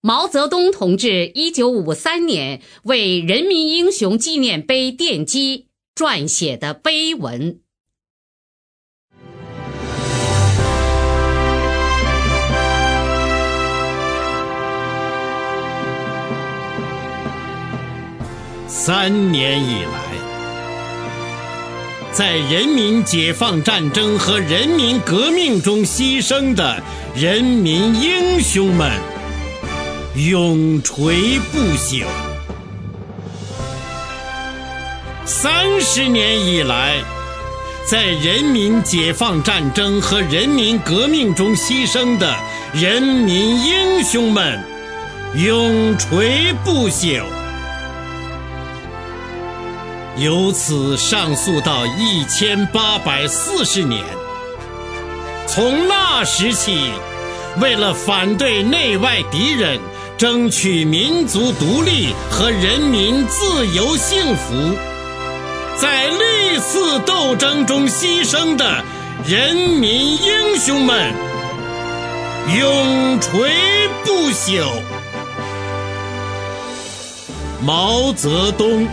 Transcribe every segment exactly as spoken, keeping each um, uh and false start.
毛泽东同志一九五三年为人民英雄纪念碑奠基撰写的碑文。 三年以来，在人民解放战争和人民革命中牺牲的人民英雄们永垂不朽。三十年以来，在人民解放战争和人民革命中牺牲的人民英雄们永垂不朽。由此上溯到一千八百四十年，从那时起，为了反对内外敌人，争取民族独立和人民自由幸福，在历次斗争中牺牲的人民英雄们永垂不朽。毛泽东。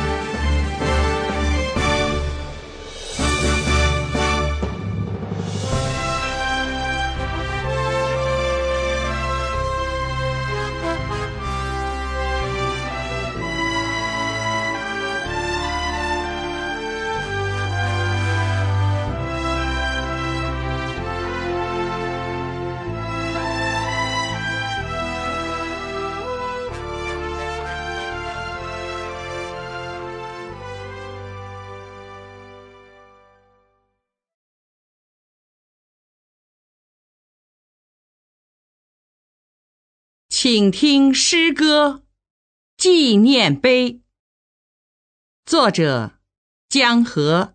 请听诗歌《纪念碑》，作者江河。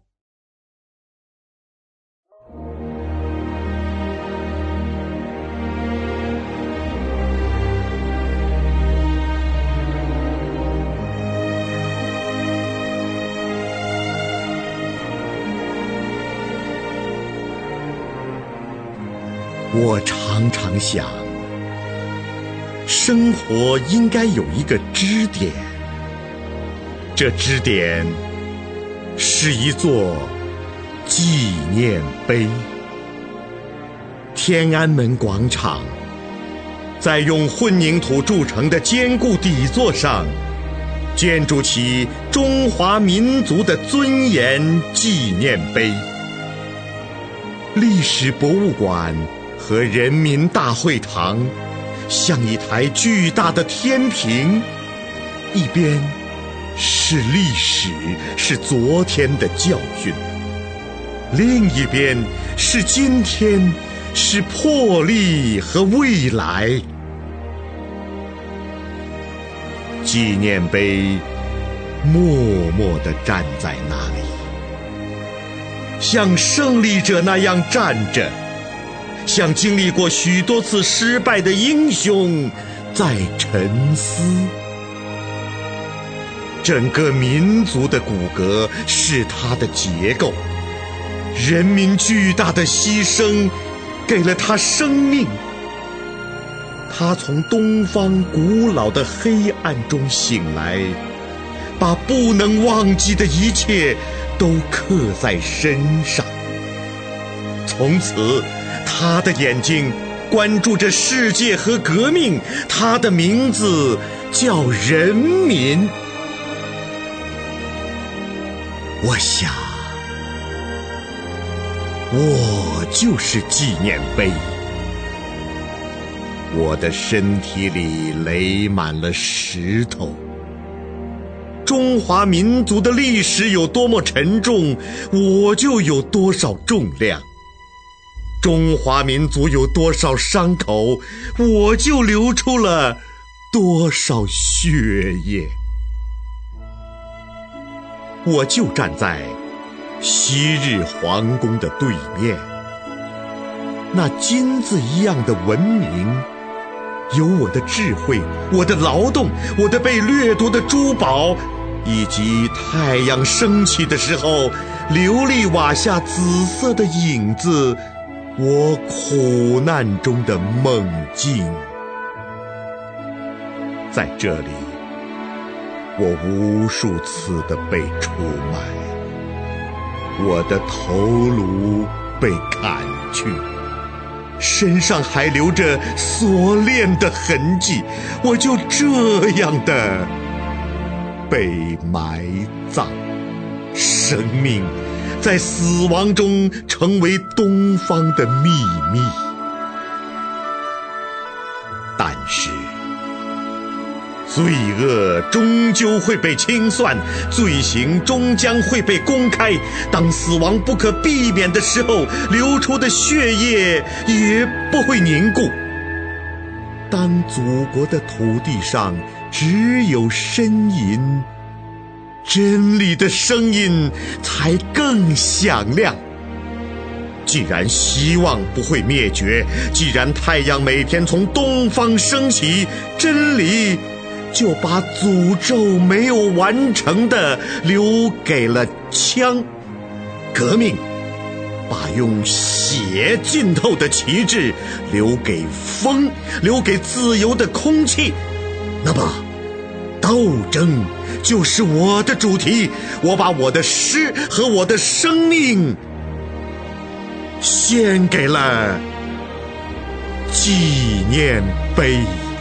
我常常想，生活应该有一个支点，这支点是一座纪念碑。天安门广场在用混凝土筑成的坚固底座上，建筑起中华民族的尊严纪念碑。历史博物馆和人民大会堂像一台巨大的天平，一边是历史，是昨天的教训，另一边是今天，是魄力和未来。纪念碑默默地站在那里，像胜利者那样站着，像经历过许多次失败的英雄在沉思。整个民族的骨骼是它的结构，人民巨大的牺牲给了它生命。它从东方古老的黑暗中醒来，把不能忘记的一切都刻在身上。从此他的眼睛关注着世界和革命，他的名字叫人民。我想，我就是纪念碑，我的身体里垒满了石头。中华民族的历史有多么沉重，我就有多少重量。中华民族有多少伤口，我就流出了多少血液。我就站在昔日皇宫的对面，那金子一样的文明，有我的智慧，我的劳动，我的被掠夺的珠宝，以及太阳升起的时候流离瓦下紫色的影子，我苦难中的梦境。 在这里，我无数次的被出卖，我的头颅被砍去，身上还留着锁链的痕迹，我就这样的被埋葬，生命在死亡中成为东方的秘密。但是罪恶终究会被清算，罪行终将会被公开。当死亡不可避免的时候，流出的血液也不会凝固。当祖国的土地上只有呻吟，真理的声音才更响亮。既然希望不会灭绝，既然太阳每天从东方升起，真理就把诅咒没有完成的留给了枪，革命把用血浸透的旗帜留给风，留给自由的空气。那么斗争就是我的主题，我把我的诗和我的生命献给了纪念碑。